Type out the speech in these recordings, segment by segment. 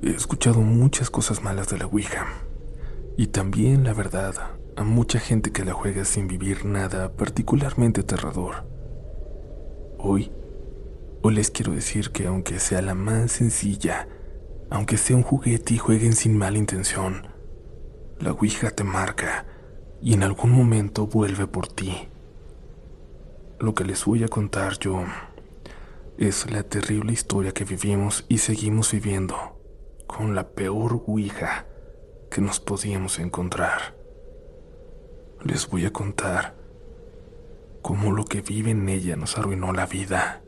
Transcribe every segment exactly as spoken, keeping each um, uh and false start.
He escuchado muchas cosas malas de la Ouija. Y también, la verdad, a mucha gente que la juega sin vivir nada particularmente aterrador. Hoy, hoy les quiero decir que aunque sea la más sencilla, aunque sea un juguete y jueguen sin mala intención, la Ouija te marca y en algún momento vuelve por ti. Lo que les voy a contar yo es la terrible historia que vivimos y seguimos viviendo con la peor Ouija que nos podíamos encontrar. Les voy a contar cómo lo que vive en ella nos arruinó la vida.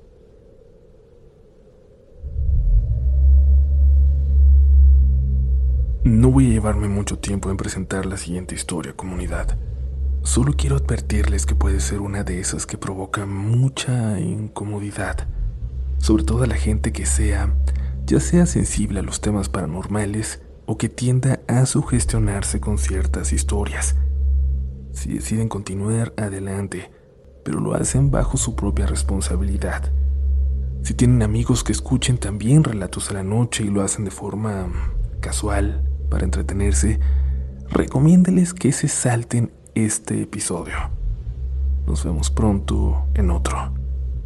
No voy a llevarme mucho tiempo en presentar la siguiente historia, comunidad. Solo quiero advertirles que puede ser una de esas que provoca mucha incomodidad, sobre todo a la gente que sea, ya sea sensible a los temas paranormales o que tienda a sugestionarse con ciertas historias. Si deciden continuar, adelante, pero lo hacen bajo su propia responsabilidad. Si tienen amigos que escuchen también relatos a la noche y lo hacen de forma casual, para entretenerse, recomiéndeles que se salten este episodio. Nos vemos pronto en otro.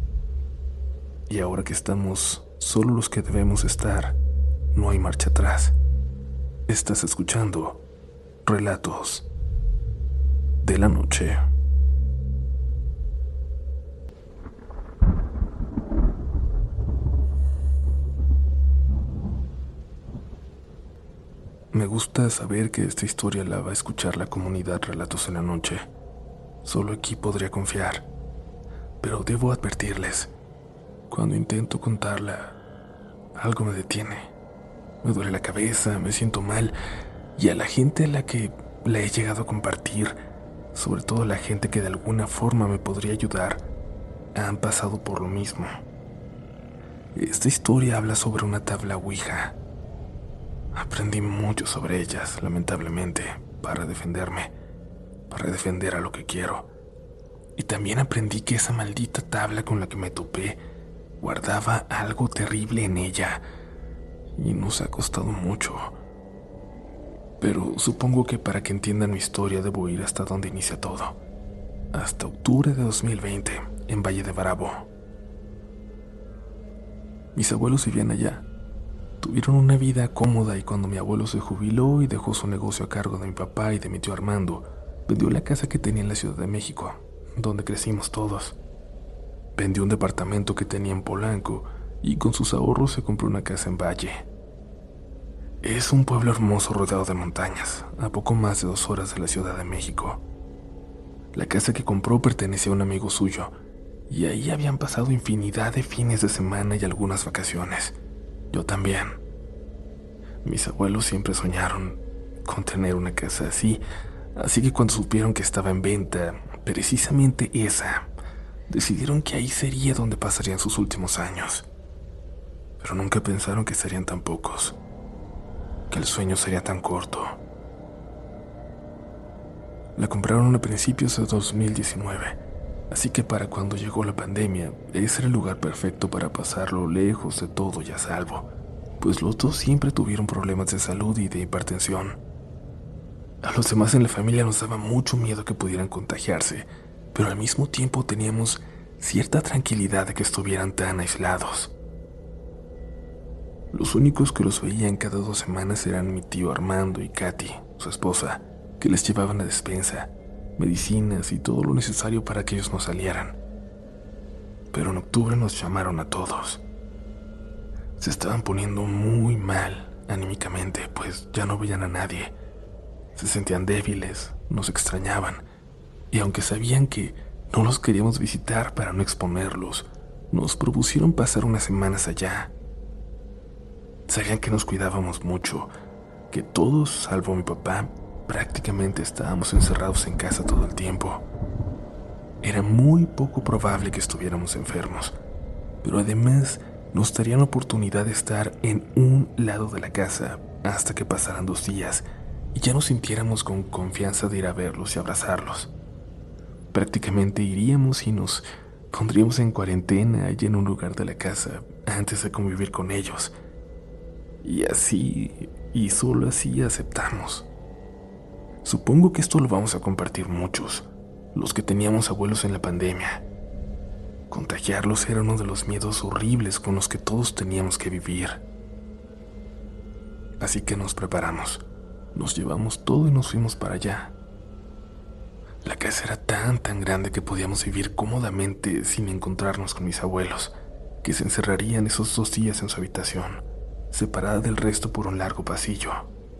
Y ahora que estamos solo los que debemos estar, no hay marcha atrás. Estás escuchando Relatos de la Noche. Me gusta saber que esta historia la va a escuchar la comunidad Relatos en la Noche. Solo aquí podría confiar. Pero debo advertirles, cuando intento contarla, algo me detiene. Me duele la cabeza, me siento mal, y a la gente a la que la he llegado a compartir, sobre todo la gente que de alguna forma me podría ayudar, han pasado por lo mismo. Esta historia habla sobre una tabla Ouija. Aprendí mucho sobre ellas, lamentablemente, para defenderme, para defender a lo que quiero. Y también aprendí que esa maldita tabla con la que me topé guardaba algo terrible en ella, y nos ha costado mucho. Pero supongo que para que entiendan mi historia debo ir hasta donde inicia todo, hasta octubre de dos mil veinte, en Valle de Bravo. Mis abuelos vivían allá. Tuvieron una vida cómoda y cuando mi abuelo se jubiló y dejó su negocio a cargo de mi papá y de mi tío Armando, vendió la casa que tenía en la Ciudad de México, donde crecimos todos. Vendió un departamento que tenía en Polanco y con sus ahorros se compró una casa en Valle. Es un pueblo hermoso rodeado de montañas, a poco más de dos horas de la Ciudad de México. La casa que compró pertenecía a un amigo suyo, y ahí habían pasado infinidad de fines de semana y algunas vacaciones. Yo también. Mis abuelos siempre soñaron con tener una casa así, así que cuando supieron que estaba en venta, precisamente esa, decidieron que ahí sería donde pasarían sus últimos años. Pero nunca pensaron que serían tan pocos, que el sueño sería tan corto. La compraron a principios de dos mil diecinueve, así que para cuando llegó la pandemia, ese era el lugar perfecto para pasarlo lejos de todo y a salvo, pues los dos siempre tuvieron problemas de salud y de hipertensión. A los demás en la familia nos daba mucho miedo que pudieran contagiarse, pero al mismo tiempo teníamos cierta tranquilidad de que estuvieran tan aislados. Los únicos que los veían cada dos semanas eran mi tío Armando y Katy, su esposa, que les llevaban la despensa, medicinas y todo lo necesario para que ellos no salieran. Pero en octubre nos llamaron a todos. Se estaban poniendo muy mal anímicamente, pues ya no veían a nadie. Se sentían débiles, nos extrañaban, y aunque sabían que no los queríamos visitar para no exponerlos, nos propusieron pasar unas semanas allá. Sabían que nos cuidábamos mucho, que todos, salvo mi papá, prácticamente estábamos encerrados en casa todo el tiempo. Era muy poco probable que estuviéramos enfermos, pero además nos darían la oportunidad de estar en un lado de la casa hasta que pasaran dos días y ya nos sintiéramos con confianza de ir a verlos y abrazarlos. Prácticamente iríamos y nos pondríamos en cuarentena allí en un lugar de la casa antes de convivir con ellos. Y así, y solo así aceptamos. Supongo que esto lo vamos a compartir muchos, los que teníamos abuelos en la pandemia. Contagiarlos era uno de los miedos horribles con los que todos teníamos que vivir. Así que nos preparamos, nos llevamos todo y nos fuimos para allá. La casa era tan tan grande que podíamos vivir cómodamente sin encontrarnos con mis abuelos, que se encerrarían esos dos días en su habitación, separada del resto por un largo pasillo.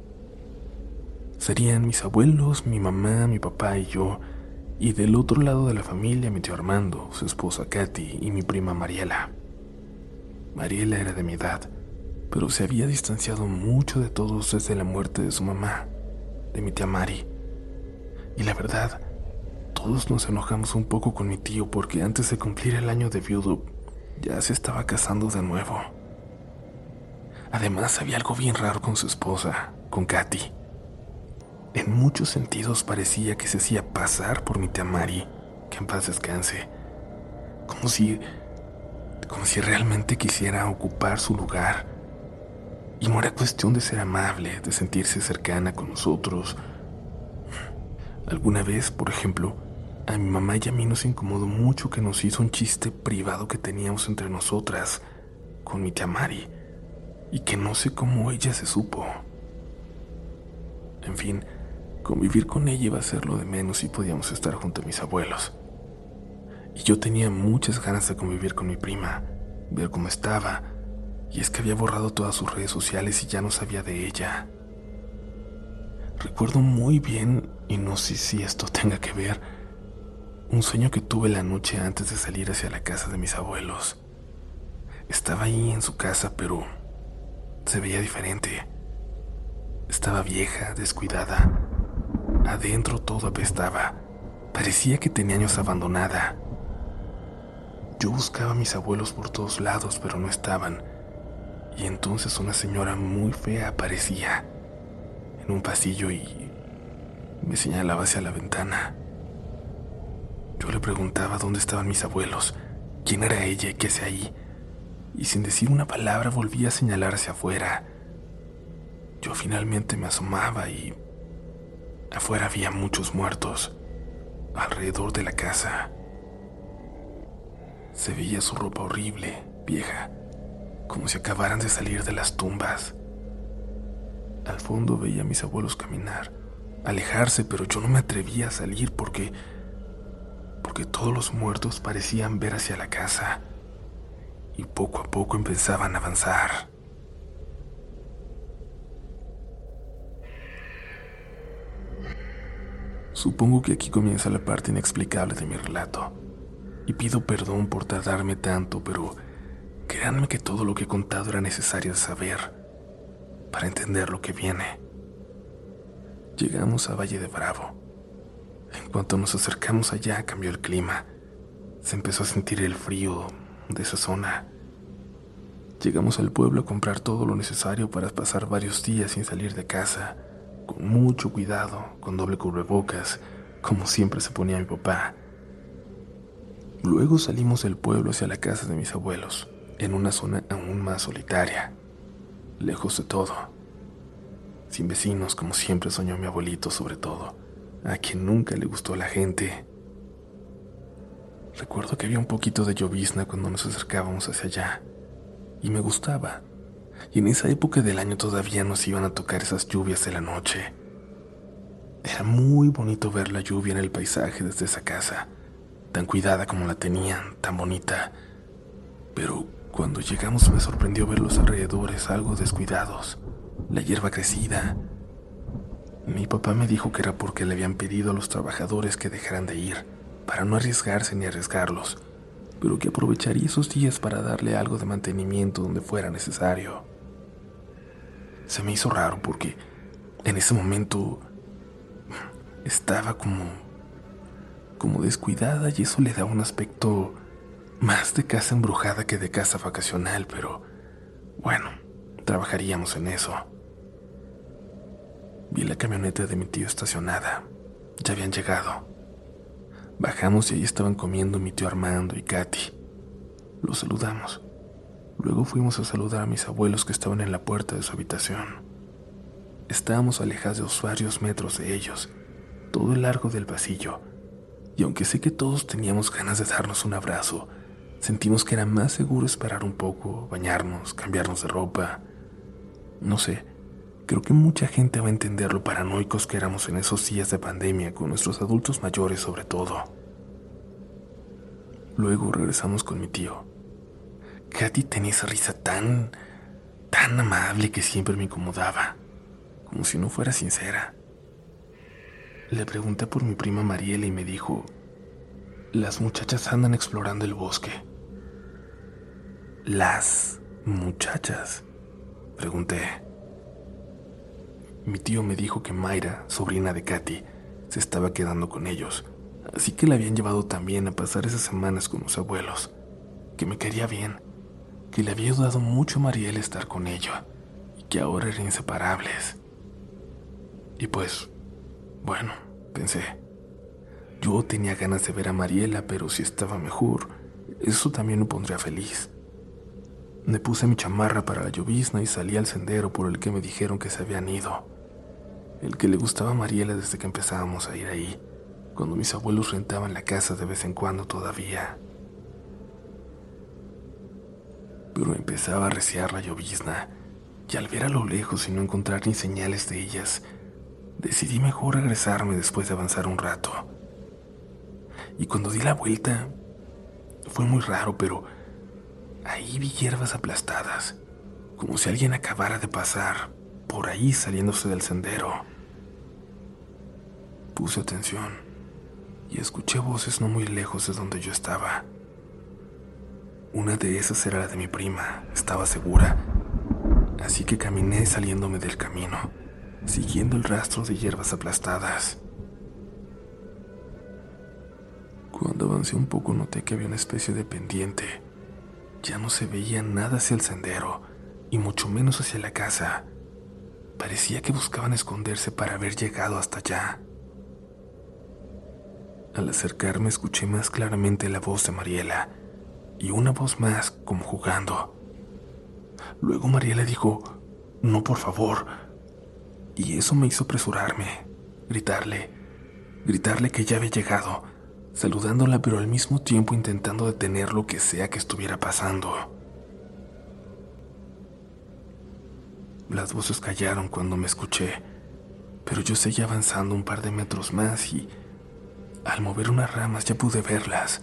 Serían mis abuelos, mi mamá, mi papá y yo, y del otro lado de la familia mi tío Armando, su esposa Katy y mi prima Mariela. Mariela era de mi edad, pero se había distanciado mucho de todos desde la muerte de su mamá, de mi tía Mari. Y la verdad, todos nos enojamos un poco con mi tío porque antes de cumplir el año de viudo, ya se estaba casando de nuevo. Además, había algo bien raro con su esposa, con Katy. En muchos sentidos parecía que se hacía pasar por mi tía Mari, que en paz descanse, como si, como si realmente quisiera ocupar su lugar. Y no era cuestión de ser amable, de sentirse cercana con nosotros. Alguna vez, por ejemplo, a mi mamá y a mí nos incomodó mucho que nos hizo un chiste privado que teníamos entre nosotras, con mi tía Mari, y que no sé cómo ella se supo. En fin, convivir con ella iba a ser lo de menos si podíamos estar junto a mis abuelos. Y yo tenía muchas ganas de convivir con mi prima, ver cómo estaba, y es que había borrado todas sus redes sociales y ya no sabía de ella. Recuerdo muy bien, y no sé si esto tenga que ver, un sueño que tuve la noche antes de salir hacia la casa de mis abuelos. Estaba ahí en su casa, pero se veía diferente. Estaba vieja, descuidada. Adentro todo apestaba. Parecía que tenía años abandonada. Yo buscaba a mis abuelos por todos lados, pero no estaban. Y entonces una señora muy fea aparecía en un pasillo y me señalaba hacia la ventana. Yo le preguntaba dónde estaban mis abuelos, quién era ella y qué hacía ahí, y sin decir una palabra volvía a señalar hacia afuera. Yo finalmente me asomaba y afuera había muchos muertos, alrededor de la casa. Se veía su ropa horrible, vieja, como si acabaran de salir de las tumbas. Al fondo veía a mis abuelos caminar, alejarse, pero yo no me atrevía a salir porque, porque todos los muertos parecían ver hacia la casa y poco a poco empezaban a avanzar. Supongo que aquí comienza la parte inexplicable de mi relato, y pido perdón por tardarme tanto, pero créanme que todo lo que he contado era necesario de saber para entender lo que viene. Llegamos a Valle de Bravo. En cuanto nos acercamos allá, cambió el clima. Se empezó a sentir el frío de esa zona. Llegamos al pueblo a comprar todo lo necesario para pasar varios días sin salir de casa, con mucho cuidado, con doble cubrebocas, como siempre se ponía mi papá. Luego salimos del pueblo hacia la casa de mis abuelos, en una zona aún más solitaria, lejos de todo, sin vecinos como siempre soñó mi abuelito, sobre todo, a quien nunca le gustó la gente. Recuerdo que había un poquito de llovizna cuando nos acercábamos hacia allá, y me gustaba. Y en esa época del año todavía nos iban a tocar esas lluvias de la noche. Era muy bonito ver la lluvia en el paisaje desde esa casa, tan cuidada como la tenían, tan bonita. Pero cuando llegamos me sorprendió ver los alrededores algo descuidados, la hierba crecida. Mi papá me dijo que era porque le habían pedido a los trabajadores que dejaran de ir, para no arriesgarse ni arriesgarlos, pero que aprovecharía esos días para darle algo de mantenimiento donde fuera necesario. Se me hizo raro porque en ese momento estaba como, como descuidada y eso le daba un aspecto más de casa embrujada que de casa vacacional, pero bueno, trabajaríamos en eso. Vi la camioneta de mi tío estacionada. Ya habían llegado. Bajamos y ahí estaban comiendo mi tío Armando y Katy. Los saludamos. Luego fuimos a saludar a mis abuelos que estaban en la puerta de su habitación. Estábamos alejados varios metros de ellos, todo el largo del pasillo, y aunque sé que todos teníamos ganas de darnos un abrazo, sentimos que era más seguro esperar un poco, bañarnos, cambiarnos de ropa. No sé, creo que mucha gente va a entender lo paranoicos que éramos en esos días de pandemia con nuestros adultos mayores sobre todo. Luego regresamos con mi tío. Katy tenía esa risa tan, tan amable que siempre me incomodaba, como si no fuera sincera. Le pregunté por mi prima Mariela y me dijo: las muchachas andan explorando el bosque. ¿Las muchachas?, pregunté. Mi tío me dijo que Mayra, sobrina de Katy, se estaba quedando con ellos, así que la habían llevado también a pasar esas semanas con los abuelos, que me quería bien, que le había ayudado mucho a Mariela estar con ella y que ahora eran inseparables. Y pues, bueno, pensé, yo tenía ganas de ver a Mariela, pero si estaba mejor, eso también me pondría feliz. Me puse mi chamarra para la llovizna y salí al sendero por el que me dijeron que se habían ido, el que le gustaba a Mariela desde que empezábamos a ir ahí, cuando mis abuelos rentaban la casa de vez en cuando todavía. Pero empezaba a arreciar la llovizna, y al ver a lo lejos y no encontrar ni señales de ellas, decidí mejor regresarme después de avanzar un rato. Y cuando di la vuelta, fue muy raro, pero ahí vi hierbas aplastadas, como si alguien acabara de pasar por ahí saliéndose del sendero. Puse atención y escuché voces no muy lejos de donde yo estaba. Una de esas era la de mi prima, estaba segura. Así que caminé saliéndome del camino, siguiendo el rastro de hierbas aplastadas. Cuando avancé un poco noté que había una especie de pendiente. Ya no se veía nada hacia el sendero, y mucho menos hacia la casa. Parecía que buscaban esconderse para haber llegado hasta allá. Al acercarme escuché más claramente la voz de Mariela, y una voz más como jugando. Luego Mariela dijo: «No, por favor», y eso me hizo apresurarme, gritarle, gritarle que ya había llegado, saludándola pero al mismo tiempo intentando detener lo que sea que estuviera pasando. Las voces callaron cuando me escuché, pero yo seguía avanzando un par de metros más y, al mover unas ramas, ya pude verlas.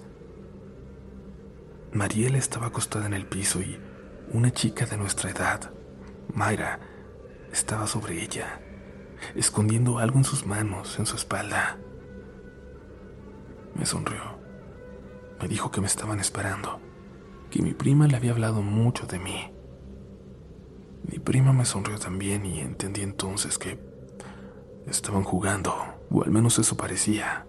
Mariela estaba acostada en el piso y una chica de nuestra edad, Mayra, estaba sobre ella, escondiendo algo en sus manos, en su espalda. Me sonrió. Me dijo que me estaban esperando, que mi prima le había hablado mucho de mí. Mi prima me sonrió también y entendí entonces que estaban jugando, o al menos eso parecía.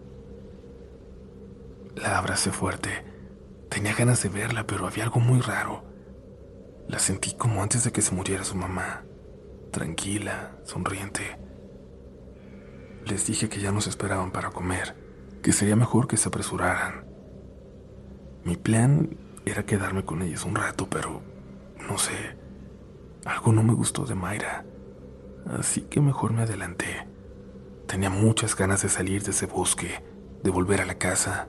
La abracé fuerte. Tenía ganas de verla, pero había algo muy raro. La sentí como antes de que se muriera su mamá, tranquila, sonriente. Les dije que ya nos esperaban para comer, que sería mejor que se apresuraran. Mi plan era quedarme con ellas un rato, pero no sé, algo no me gustó de Mayra, así que mejor me adelanté. Tenía muchas ganas de salir de ese bosque, de volver a la casa.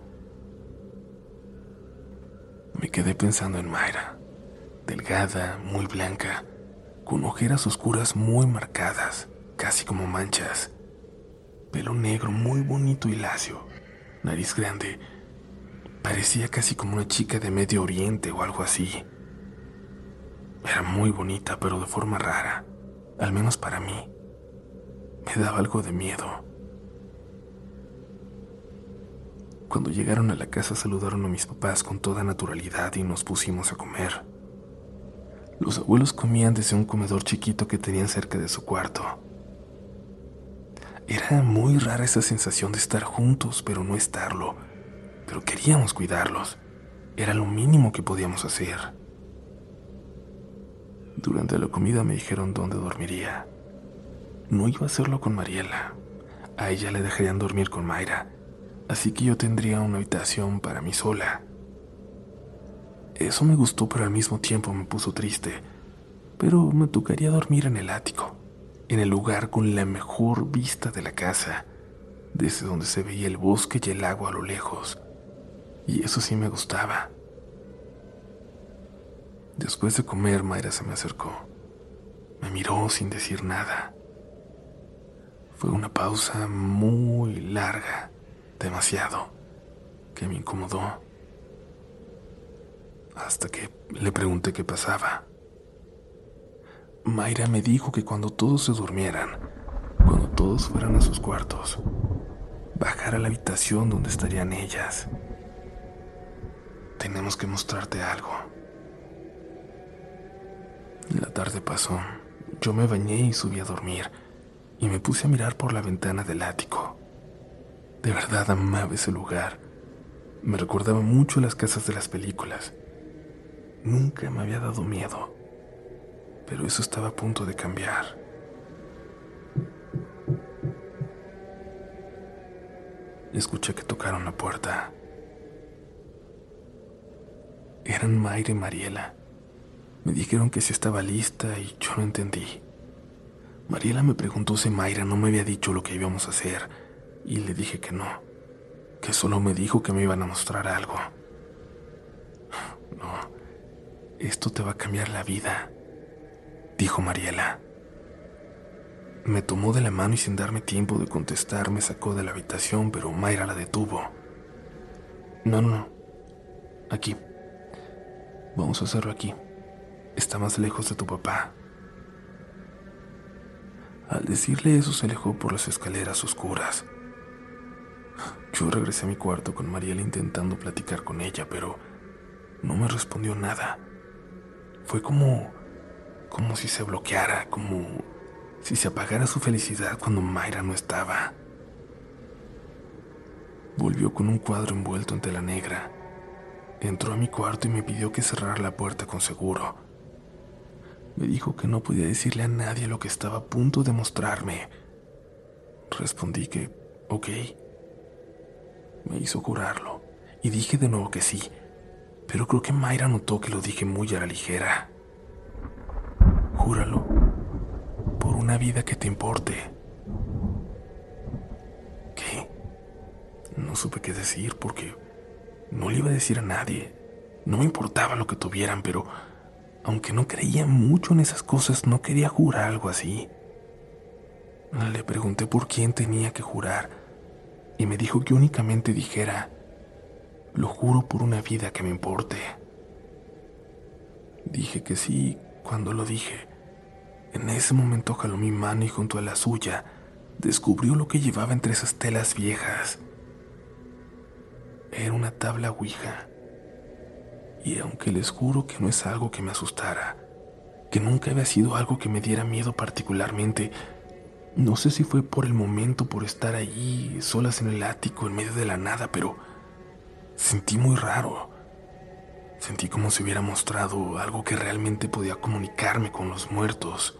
Me quedé pensando en Mayra, delgada, muy blanca, con ojeras oscuras muy marcadas, casi como manchas, pelo negro muy bonito y lacio, nariz grande. Parecía casi como una chica de Medio Oriente o algo así. Era muy bonita, pero de forma rara, al menos para mí. Me daba algo de miedo. Cuando llegaron a la casa saludaron a mis papás con toda naturalidad y nos pusimos a comer. Los abuelos comían desde un comedor chiquito que tenían cerca de su cuarto. Era muy rara esa sensación de estar juntos, pero no estarlo. Pero queríamos cuidarlos. Era lo mínimo que podíamos hacer. Durante la comida me dijeron dónde dormiría. No iba a hacerlo con Mariela. A ella le dejarían dormir con Mayra, así que yo tendría una habitación para mí sola. Eso me gustó, pero al mismo tiempo me puso triste. Pero me tocaría dormir en el ático, en el lugar con la mejor vista de la casa, desde donde se veía el bosque y el agua a lo lejos. Y eso sí me gustaba. Después de comer, Mayra se me acercó. Me miró sin decir nada. Fue una pausa muy larga, demasiado, que me incomodó. Hasta que le pregunté qué pasaba. Mayra me dijo que cuando todos se durmieran, cuando todos fueran a sus cuartos, bajara a la habitación donde estarían ellas. Tenemos que mostrarte algo. La tarde pasó. Yo me bañé y subí a dormir, y me puse a mirar por la ventana del ático. De verdad amaba ese lugar. Me recordaba mucho las casas de las películas. Nunca me había dado miedo, pero eso estaba a punto de cambiar. Escuché que tocaron la puerta. Eran Mayra y Mariela. Me dijeron que si estaba lista y yo no entendí. Mariela me preguntó si Mayra no me había dicho lo que íbamos a hacer, y le dije que no, que solo me dijo que me iban a mostrar algo. No, esto te va a cambiar la vida, dijo Mariela. Me tomó de la mano y sin darme tiempo de contestar me sacó de la habitación, pero Mayra la detuvo. No, no, no, aquí. Vamos a hacerlo aquí. Está más lejos de tu papá. Al decirle eso se alejó por las escaleras oscuras. Yo regresé a mi cuarto con Mariela intentando platicar con ella, pero no me respondió nada. Fue como, como si se bloqueara, como si se apagara su felicidad cuando Mayra no estaba. Volvió con un cuadro envuelto en tela negra. Entró a mi cuarto y me pidió que cerrara la puerta con seguro. Me dijo que no podía decirle a nadie lo que estaba a punto de mostrarme. Respondí que, ok. Me hizo jurarlo, y dije de nuevo que sí, pero creo que Mayra notó que lo dije muy a la ligera. Júralo, por una vida que te importe. ¿Qué? No supe qué decir porque no le iba a decir a nadie. No me importaba lo que tuvieran, pero aunque no creía mucho en esas cosas, no quería jurar algo así. Le pregunté por quién tenía que jurar y me dijo que únicamente dijera, lo juro por una vida que me importe. Dije que sí cuando lo dije. En ese momento jaló mi mano y junto a la suya descubrió lo que llevaba entre esas telas viejas. Era una tabla ouija. Y aunque les juro que no es algo que me asustara, que nunca había sido algo que me diera miedo particularmente, no sé si fue por el momento, por estar allí, solas en el ático, en medio de la nada, pero sentí muy raro. Sentí como si hubiera mostrado algo que realmente podía comunicarme con los muertos.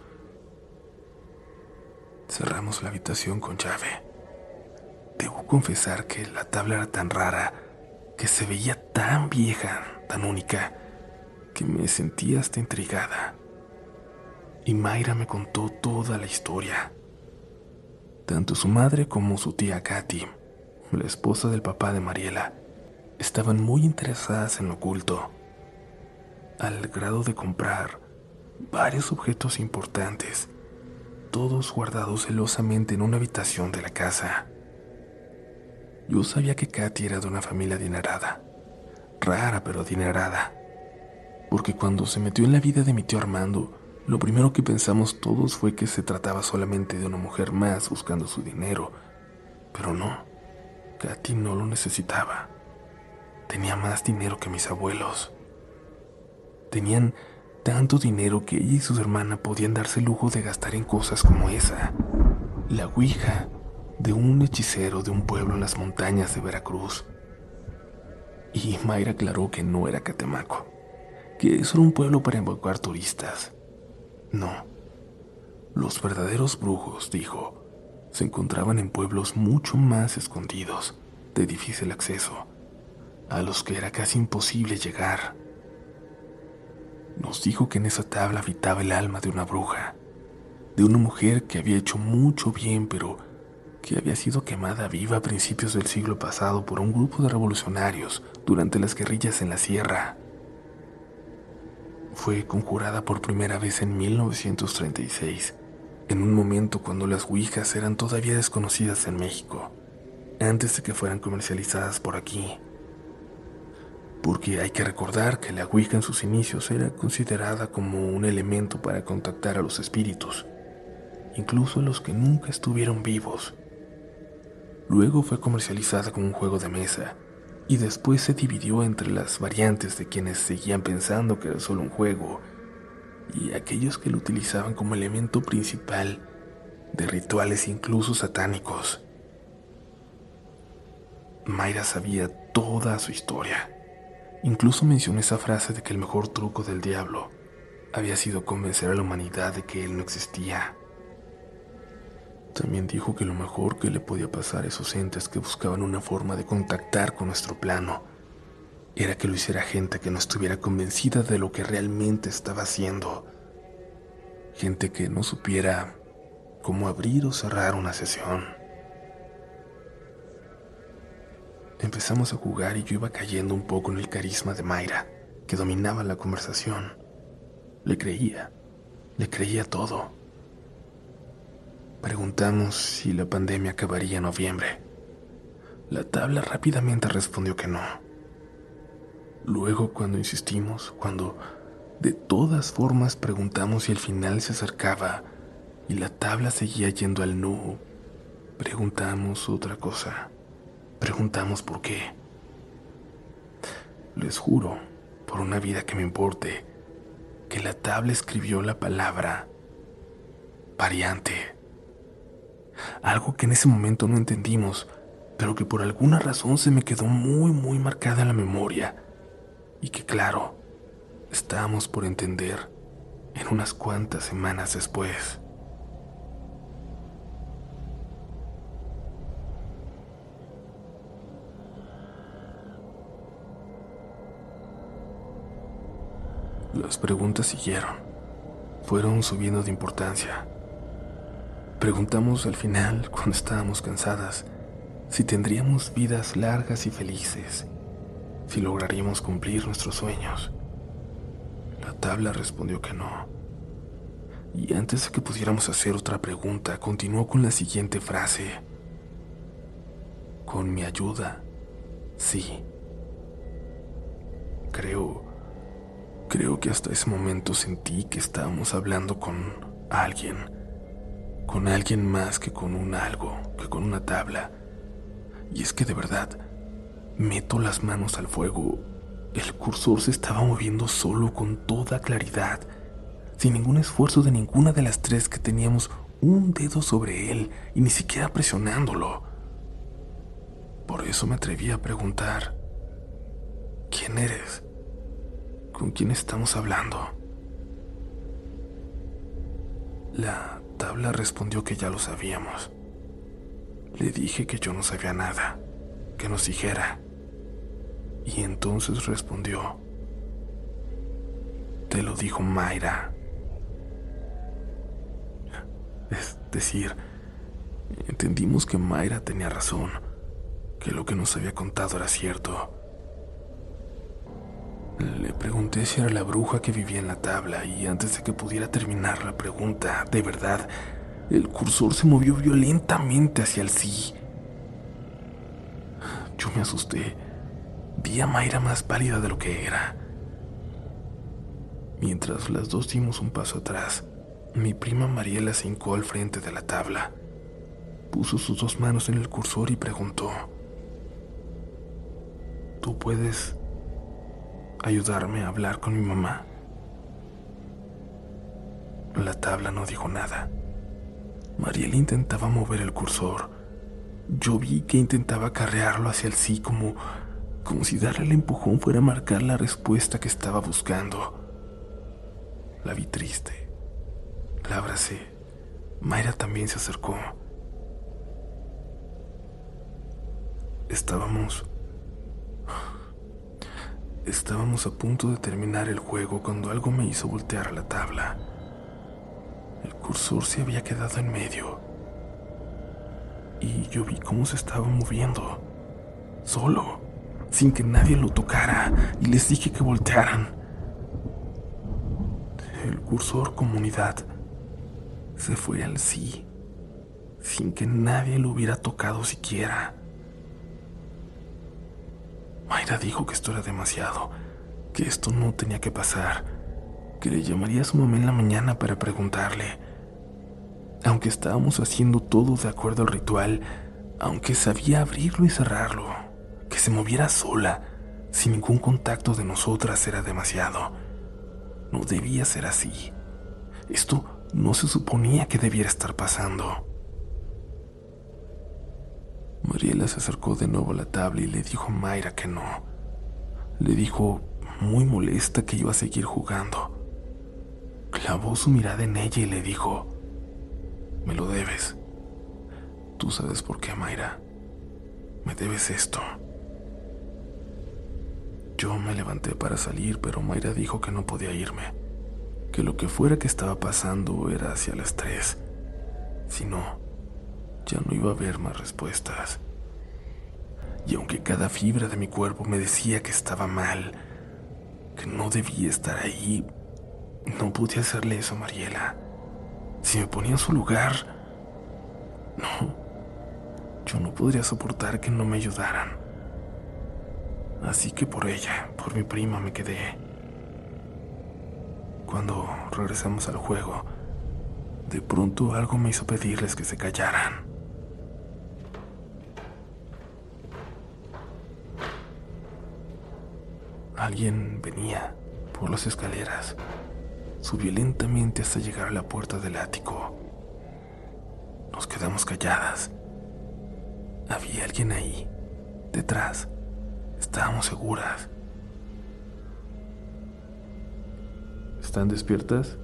Cerramos la habitación con llave. Debo confesar que la tabla era tan rara, que se veía tan vieja, tan única, que me sentía hasta intrigada. Y Mayra me contó toda la historia. Tanto su madre como su tía Katy, la esposa del papá de Mariela, estaban muy interesadas en lo oculto, al grado de comprar varios objetos importantes, todos guardados celosamente en una habitación de la casa. Yo sabía que Katy era de una familia adinerada, rara pero adinerada, porque cuando se metió en la vida de mi tío Armando, lo primero que pensamos todos fue que se trataba solamente de una mujer más buscando su dinero, pero no, Katy no lo necesitaba. Tenía más dinero que mis abuelos. Tenían tanto dinero que ella y su hermana podían darse el lujo de gastar en cosas como esa, la ouija de un hechicero de un pueblo en las montañas de Veracruz. Y Mayra aclaró que no era Catemaco, que eso era un pueblo para invocar turistas. No, los verdaderos brujos, dijo, se encontraban en pueblos mucho más escondidos, de difícil acceso, a los que era casi imposible llegar. Nos dijo que en esa tabla habitaba el alma de una bruja, de una mujer que había hecho mucho bien, pero que había sido quemada viva a principios del siglo pasado por un grupo de revolucionarios durante las guerrillas en la sierra. Fue conjurada por primera vez en mil novecientos treinta y seis, en un momento cuando las ouijas eran todavía desconocidas en México, antes de que fueran comercializadas por aquí. Porque hay que recordar que la ouija en sus inicios era considerada como un elemento para contactar a los espíritus, incluso a los que nunca estuvieron vivos. Luego fue comercializada como un juego de mesa, y después se dividió entre las variantes de quienes seguían pensando que era solo un juego y aquellos que lo utilizaban como elemento principal de rituales incluso satánicos. Mayra sabía toda su historia. Incluso mencionó esa frase de que el mejor truco del diablo había sido convencer a la humanidad de que él no existía. También dijo que lo mejor que le podía pasar a esos entes que buscaban una forma de contactar con nuestro plano era que lo hiciera gente que no estuviera convencida de lo que realmente estaba haciendo. Gente que no supiera cómo abrir o cerrar una sesión. Empezamos a jugar y yo iba cayendo un poco en el carisma de Mayra, que dominaba la conversación. Le creía, le creía todo. Preguntamos si la pandemia acabaría en noviembre. La tabla rápidamente respondió que no. Luego, cuando insistimos, cuando de todas formas preguntamos si el final se acercaba y la tabla seguía yendo al no, preguntamos otra cosa. Preguntamos por qué. Les juro, por una vida que me importe, que la tabla escribió la palabra variante. Algo que en ese momento no entendimos, pero que por alguna razón se me quedó muy, muy marcada en la memoria, y que claro, estábamos por entender en unas cuantas semanas después. Las preguntas siguieron, fueron subiendo de importancia. Preguntamos al final, cuando estábamos cansadas, si tendríamos vidas largas y felices, si lograríamos cumplir nuestros sueños. La tabla respondió que no. Y antes de que pudiéramos hacer otra pregunta, continuó con la siguiente frase: con mi ayuda, sí. Creo, creo que hasta ese momento sentí que estábamos hablando con alguien, con alguien más que con un algo, que con una tabla. Y es que de verdad, meto las manos al fuego, el cursor se estaba moviendo solo con toda claridad, sin ningún esfuerzo de ninguna de las tres que teníamos un dedo sobre él y ni siquiera presionándolo. Por eso me atreví a preguntar: ¿quién eres? ¿Con quién estamos hablando? La tabla respondió que ya lo sabíamos. Le dije que yo no sabía nada, que nos dijera. Y entonces respondió: te lo dijo Mayra. Es decir, entendimos que Mayra tenía razón, que lo que nos había contado era cierto. Le pregunté si era la bruja que vivía en la tabla y antes de que pudiera terminar la pregunta, de verdad, el cursor se movió violentamente hacia el sí. Yo me asusté. Vi a Mayra más pálida de lo que era. Mientras las dos dimos un paso atrás, mi prima Mariela se hincó al frente de la tabla. Puso sus dos manos en el cursor y preguntó: ¿tú puedes ayudarme a hablar con mi mamá? La tabla no dijo nada. Mariela intentaba mover el cursor. Yo vi que intentaba carrearlo hacia el sí como, como si darle el empujón fuera a marcar la respuesta que estaba buscando. La vi triste. La abracé. Mayra también se acercó. Estábamos... Estábamos a punto de terminar el juego cuando algo me hizo voltear a la tabla. El cursor se había quedado en medio y yo vi cómo se estaba moviendo, solo, sin que nadie lo tocara, y les dije que voltearan. El cursor comunidad se fue al sí, sin que nadie lo hubiera tocado siquiera. Mayra dijo que esto era demasiado, que esto no tenía que pasar, que le llamaría a su mamá en la mañana para preguntarle. Aunque estábamos haciendo todo de acuerdo al ritual, aunque sabía abrirlo y cerrarlo, que se moviera sola, sin ningún contacto de nosotras, era demasiado. No debía ser así. Esto no se suponía que debiera estar pasando. Mariela se acercó de nuevo a la tabla y le dijo a Mayra que no. Le dijo, muy molesta, que iba a seguir jugando. Clavó su mirada en ella y le dijo, me lo debes. Tú sabes por qué, Mayra. Me debes esto. Yo me levanté para salir, pero Mayra dijo que no podía irme, que lo que fuera que estaba pasando era hacia las tres. Si no, ya no iba a haber más respuestas. Y aunque cada fibra de mi cuerpo me decía que estaba mal, que no debía estar ahí, no podía hacerle eso a Mariela. Si me ponía en su lugar, no, yo no podría soportar que no me ayudaran. Así que por ella, por mi prima, me quedé. Cuando regresamos al juego, de pronto algo me hizo pedirles que se callaran. Alguien venía por las escaleras. Subió lentamente hasta llegar a la puerta del ático. Nos quedamos calladas. Había alguien ahí, detrás. Estábamos seguras. ¿Están despiertas?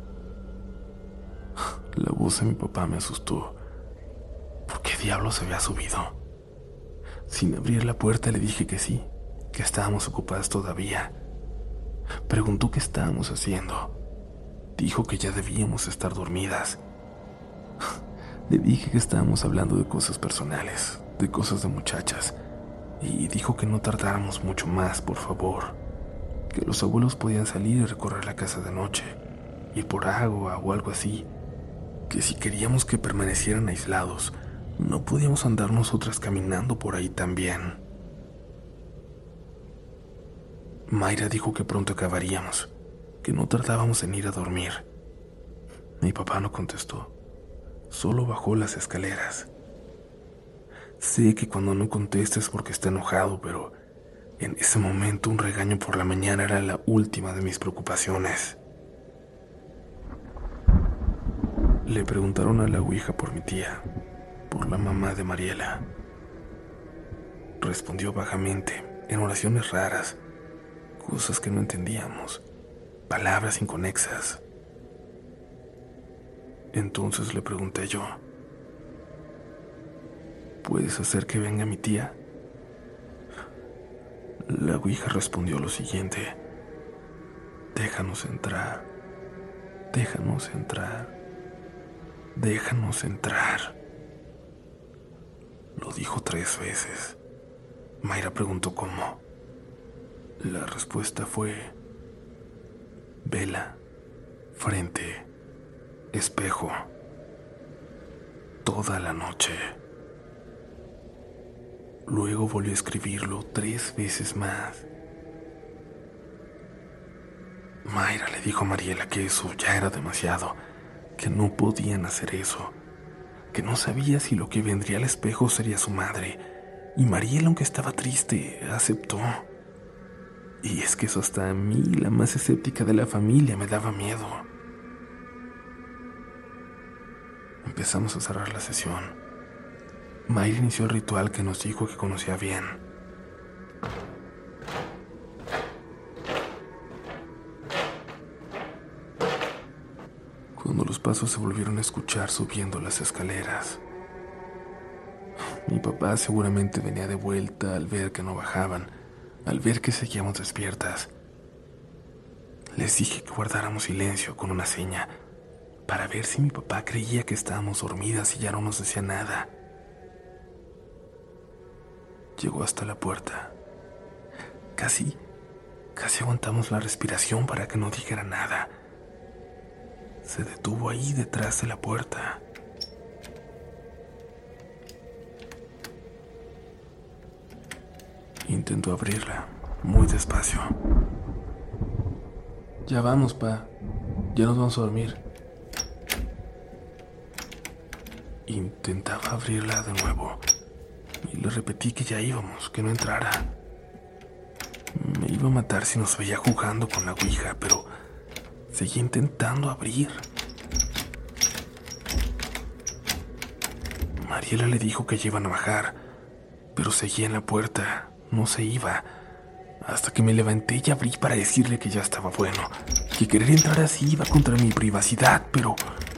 La voz de mi papá me asustó. ¿Por qué diablos había subido? Sin abrir la puerta le dije que sí, que estábamos ocupadas todavía. Preguntó qué estábamos haciendo. Dijo que ya debíamos estar dormidas. Le dije que estábamos hablando de cosas personales, de cosas de muchachas, y dijo que no tardáramos mucho más, por favor, que los abuelos podían salir y recorrer la casa de noche, ir por agua o algo así, que si queríamos que permanecieran aislados, no podíamos andar nosotras caminando por ahí también. Mayra dijo que pronto acabaríamos, que no tardábamos en ir a dormir. Mi papá no contestó, solo bajó las escaleras. Sé que cuando no contestes porque está enojado, pero en ese momento un regaño por la mañana era la última de mis preocupaciones. Le preguntaron a la ouija por mi tía, por la mamá de Mariela. Respondió vagamente, en oraciones raras, cosas que no entendíamos, palabras inconexas. Entonces le pregunté yo, ¿puedes hacer que venga mi tía? La ouija respondió lo siguiente, déjanos entrar, déjanos entrar, déjanos entrar. Lo dijo tres veces. Mayra preguntó cómo. La respuesta fue vela, frente, espejo, toda la noche. Luego volvió a escribirlo tres veces más. Mayra le dijo a Mariela que eso ya era demasiado, que no podían hacer eso, que no sabía si lo que vendría al espejo sería su madre, y Mariela, aunque estaba triste, aceptó. Y es que eso hasta a mí, la más escéptica de la familia, me daba miedo. Empezamos a cerrar la sesión. Mayra inició el ritual que nos dijo que conocía bien. Cuando los pasos se volvieron a escuchar subiendo las escaleras, mi papá seguramente venía de vuelta al ver que no bajaban, Al ver que seguíamos despiertas, les dije que guardáramos silencio con una seña para ver si mi papá creía que estábamos dormidas y ya no nos decía nada. Llegó hasta la puerta. Casi, casi aguantamos la respiración para que no dijera nada. Se detuvo ahí detrás de la puerta. Intentó abrirla, muy despacio. Ya vamos, pa. Ya nos vamos a dormir. Intentaba abrirla de nuevo y le repetí que ya íbamos, que no entrara. Me iba a matar si nos veía jugando con la ouija, pero seguía intentando abrir. Mariela le dijo que ya iban a bajar, pero seguía en la puerta, no se iba. Hasta que me levanté y abrí para decirle que ya estaba bueno, que querer entrar así iba contra mi privacidad, pero...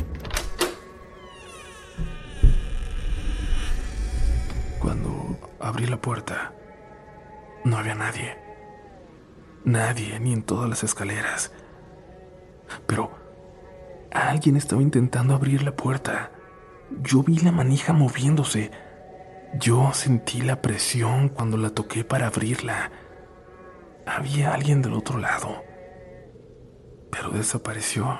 Cuando abrí la puerta, no había nadie. Nadie, ni en todas las escaleras. Pero alguien estaba intentando abrir la puerta. Yo vi la manija moviéndose. Yo sentí la presión cuando la toqué para abrirla. Había alguien del otro lado, pero desapareció.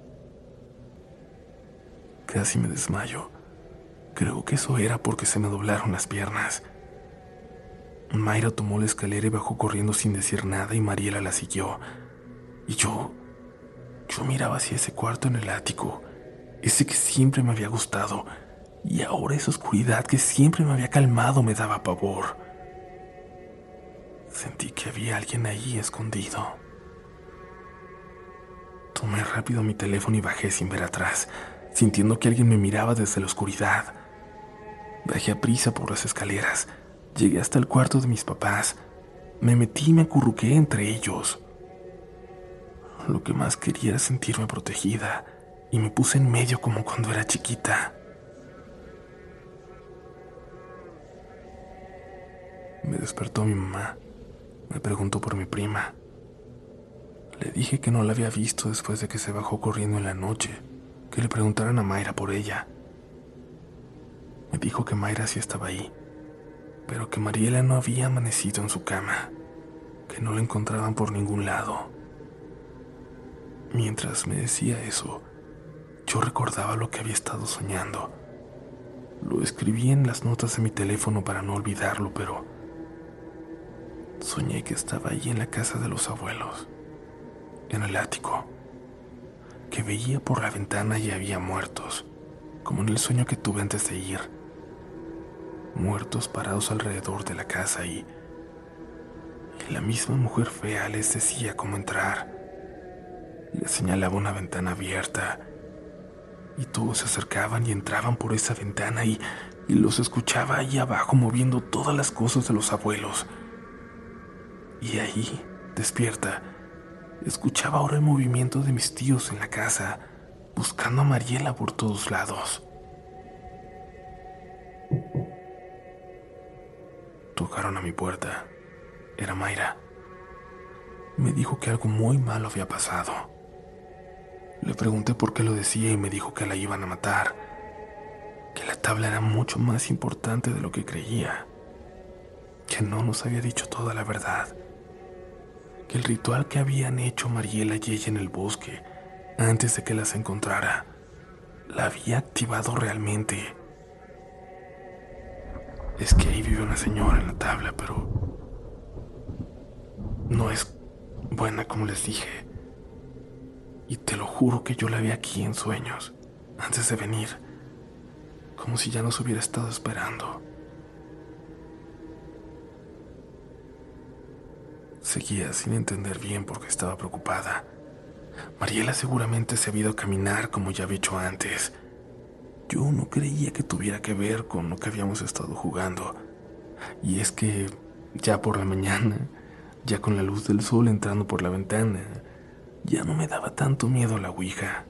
Casi me desmayo. Creo que eso era porque se me doblaron las piernas. Mayra tomó la escalera y bajó corriendo sin decir nada y Mariela la siguió. Y yo, yo miraba hacia ese cuarto en el ático, ese que siempre me había gustado, y ahora esa oscuridad que siempre me había calmado me daba pavor. Sentí que había alguien ahí escondido. Tomé rápido mi teléfono y bajé sin ver atrás, sintiendo que alguien me miraba desde la oscuridad. Bajé a prisa por las escaleras, llegué hasta el cuarto de mis papás, me metí y me acurruqué entre ellos. Lo que más quería era sentirme protegida, y me puse en medio como cuando era chiquita. Me despertó mi mamá. Me preguntó por mi prima. Le dije que no la había visto después de que se bajó corriendo en la noche, que le preguntaran a Mayra por ella. Me dijo que Mayra sí estaba ahí, pero que Mariela no había amanecido en su cama, que no la encontraban por ningún lado. Mientras me decía eso, yo recordaba lo que había estado soñando. Lo escribí en las notas de mi teléfono para no olvidarlo, pero soñé que estaba ahí en la casa de los abuelos, en el ático, que veía por la ventana y había muertos, como en el sueño que tuve antes de ir. Muertos parados alrededor de la casa y, y la misma mujer fea les decía cómo entrar. Les señalaba una ventana abierta y todos se acercaban y entraban por esa ventana y, y los escuchaba ahí abajo moviendo todas las cosas de los abuelos. Y ahí, despierta, escuchaba ahora el movimiento de mis tíos en la casa, buscando a Mariela por todos lados. Tocaron a mi puerta. Era Mayra. Me dijo que algo muy malo había pasado. Le pregunté por qué lo decía y me dijo que la iban a matar, que la tabla era mucho más importante de lo que creía, que no nos había dicho toda la verdad, que el ritual que habían hecho Mariela y ella en el bosque antes de que las encontrara la había activado realmente. Es que ahí vive una señora en la tabla, pero no es buena como les dije. Y te lo juro que yo la vi aquí en sueños, antes de venir, como si ya nos hubiera estado esperando. Seguía sin entender bien porque estaba preocupada. Mariela seguramente se había ido a caminar como ya había hecho antes. Yo no creía que tuviera que ver con lo que habíamos estado jugando. Y es que ya por la mañana, ya con la luz del sol entrando por la ventana, ya no me daba tanto miedo la ouija.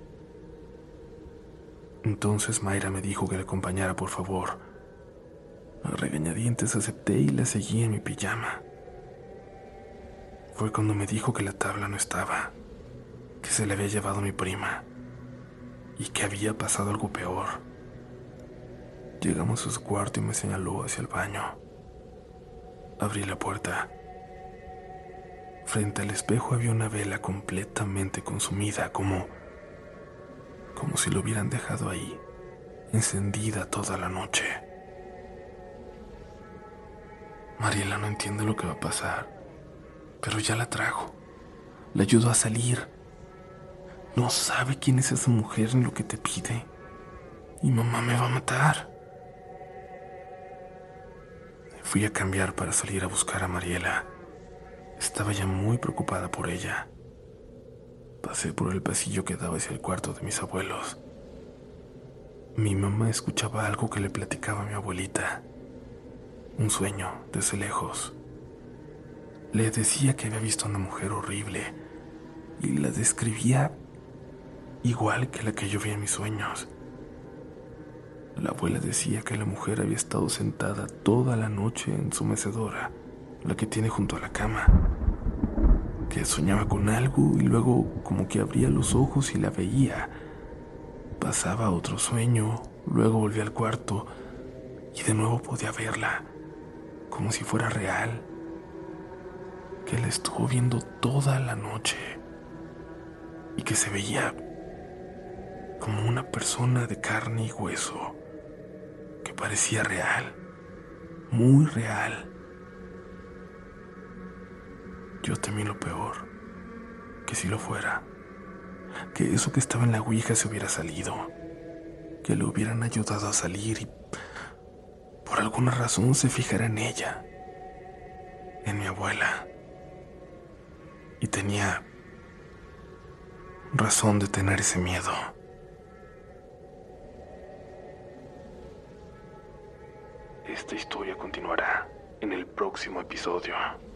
Entonces Mayra me dijo que la acompañara, por favor. A regañadientes acepté y la seguí en mi pijama. fue cuando me dijo que la tabla no estaba, que se le había llevado mi prima y que había pasado algo peor. Llegamos a su cuarto y me señaló hacia el baño. Abrí la puerta. Frente al espejo había una vela completamente consumida, como, como si lo hubieran dejado ahí, encendida toda la noche. Mariela no entiende lo que va a pasar, pero ya la trajo. La ayudó a salir. No sabe quién es esa mujer ni lo que te pide. Y mamá me va a matar. Fui a cambiar para salir a buscar a Mariela. Estaba ya muy preocupada por ella. Pasé por el pasillo que daba hacia el cuarto de mis abuelos. Mi mamá escuchaba algo que le platicaba a mi abuelita. Un sueño desde lejos. Le decía que había visto a una mujer horrible y la describía igual que la que yo vi en mis sueños. La abuela decía que la mujer había estado sentada toda la noche en su mecedora, la que tiene junto a la cama, que soñaba con algo y luego como que abría los ojos y la veía. Pasaba a otro sueño, luego volvía al cuarto y de nuevo podía verla, como si fuera real, que la estuvo viendo toda la noche y que se veía como una persona de carne y hueso, que parecía real, muy real. Yo temí lo peor, que si lo fuera, que eso que estaba en la ouija se hubiera salido, que le hubieran ayudado a salir y por alguna razón se fijara en ella, en mi abuela. Y tenía razón de tener ese miedo. Esta historia continuará en el próximo episodio.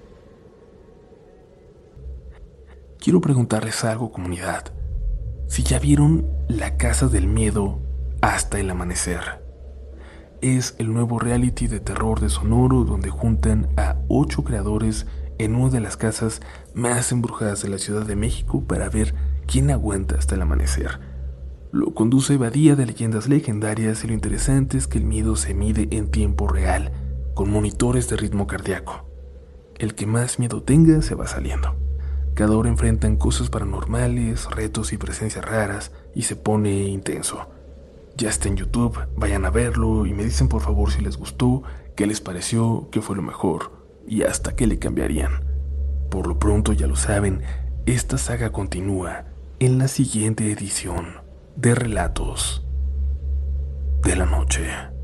Quiero preguntarles algo, comunidad. Si ya vieron La Casa del Miedo hasta el amanecer. Es el nuevo reality de terror de Sonoro donde juntan a ocho creadores en una de las casas más embrujadas de la Ciudad de México para ver quién aguanta hasta el amanecer. Lo conduce Badía de Leyendas Legendarias y lo interesante es que el miedo se mide en tiempo real, con monitores de ritmo cardíaco. El que más miedo tenga se va saliendo. Cada hora enfrentan cosas paranormales, retos y presencias raras y se pone intenso. Ya está en YouTube, vayan a verlo y me dicen por favor si les gustó, qué les pareció, qué fue lo mejor y hasta qué le cambiarían. Por lo pronto ya lo saben, esta saga continúa en la siguiente edición de Relatos de la Noche.